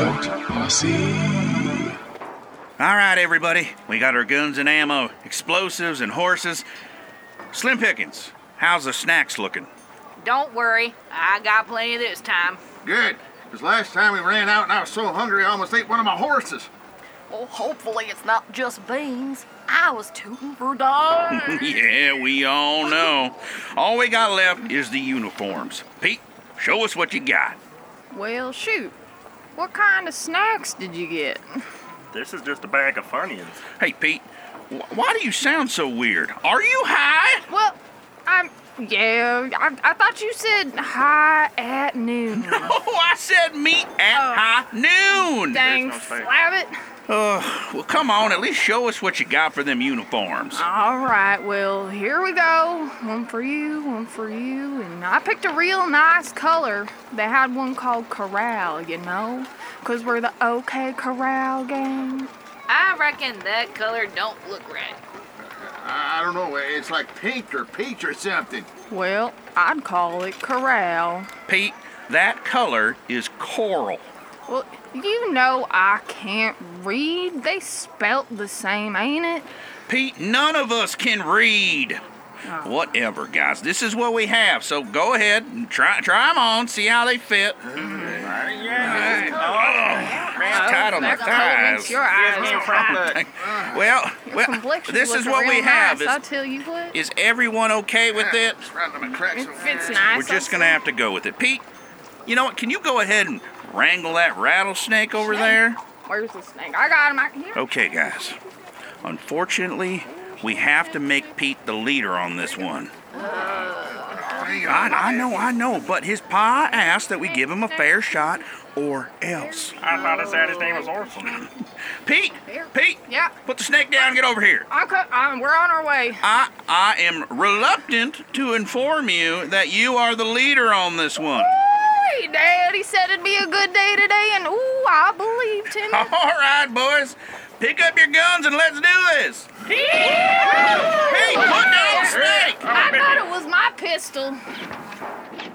Out Posse. All right, everybody. We got our guns and ammo, explosives and horses. Slim Pickens, how's the snacks looking? Don't worry, I got plenty this time. Good, because last time we ran out and I was so hungry I almost ate one of my horses. Well, hopefully it's not just beans. I was tooting for days. Yeah, we all know. All we got left is the uniforms. Pete, show us what you got. Well, shoot. What kind of snacks did you get? This is just a bag of Funyuns. Hey, Pete, why do you sound so weird? Are you high? Well, I thought you said high at noon. Oh, I said meet at high noon. Dang, no space. slab it. Well, come on, at least show us what you got for them uniforms. All right, well, here we go. One for you, and I picked a real nice color. They had one called Corral, you know, 'cause we're the OK Corral gang. I reckon that color don't look right. I don't know, it's like pink or peach or something. Well, I'd call it Corral. Pete, that color is coral. Well, you know I can't read. They spelt the same, ain't it? Pete, none of us can read. Whatever, guys. This is what we have, so go ahead and try them on, see how they fit. Tight on my That color makes thighs. your eyes bright. Well, Complexion this is looking what we real have. nice, I tell you what. Is everyone okay with it? It's right on my cracks It over fits there. nice. We're just gonna have to go with it. Pete, you know what? Can you go ahead and wrangle that rattlesnake over there? Where's the snake? I got him out here. Okay, guys. Unfortunately, we have to make Pete the leader on this one. I know, but his pa asked that we give him a fair shot or else. I thought it said his name was Orson. Pete! Yeah. Put the snake down and get over here. We're on our way. I am reluctant to inform you that you are the leader on this one. Hey, Daddy said it'd be a good day today, and ooh, I believed him. All right, boys. Pick up your guns and let's do this. Pete, put down the snake. I thought it was my pistol.